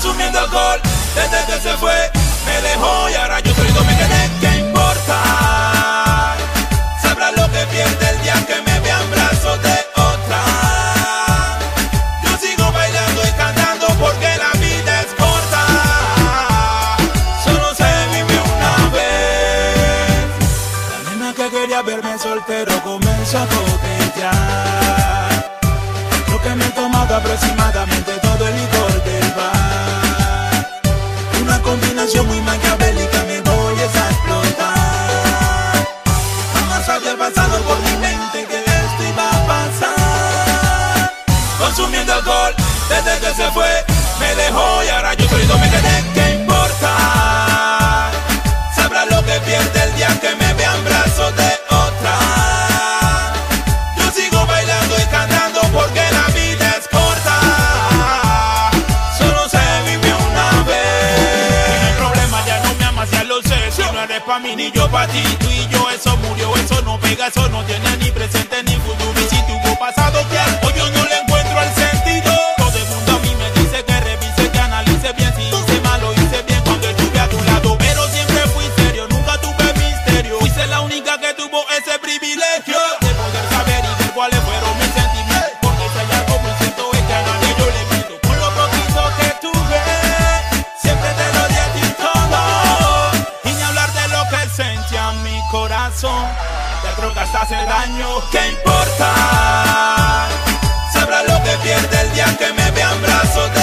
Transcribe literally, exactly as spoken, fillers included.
consumiendo alcohol. Desde que se fue, me dejó y ahora yo solito me quedé. ¿Qué importa? Sabrá lo que pierde el día que me vea en brazos de otra. Yo sigo bailando y cantando porque la vida es corta. Solo se vive una vez. La nena que quería verme soltero comenzó a coquetear. Creo que me he tomado aproximadamente todo el licor del bar. Una combinación muy maquiavélica, me voy a explotar. Jamás había pasado por mi mente que esto iba a pasar. Consumiendo alcohol, desde que se fue, me dejó y ahora yo solito me quedé. ¿Qué importa? Sabrá lo que pierde el día que me vea en brazos de otra. Yo sigo bailando y cantando porque la vida es corta. Solo se vive una vez. Mi problema ya no me amas, ya lo sé. Si no eres pa' mí ni yo pa' ti, tú y yo, eso murió, eso no pega, eso no tiene ni presente ni futuro. Y si tuvo pasado, ¿qué? Hoy yo no le encuentro el sentido. Todo el mundo a mí me dice que revise, que analice bien. Si hice mal o hice bien cuando estuve a tu lado. Pero siempre fui serio, nunca tuve misterio. Fuiste la única que tuvo ese privilegio de poder saber y ver cuáles fueron mis sentimientos. Porque si hay algo muy cierto es que a nadie yo le miento. Con lo poquito que tuve, siempre te lo di a ti todo. Y ni hablar de lo que sentía en mi corazón. Te creo que hasta hace daño. ¿Qué importa? Sabrá lo que pierde el día que me vea en brazos de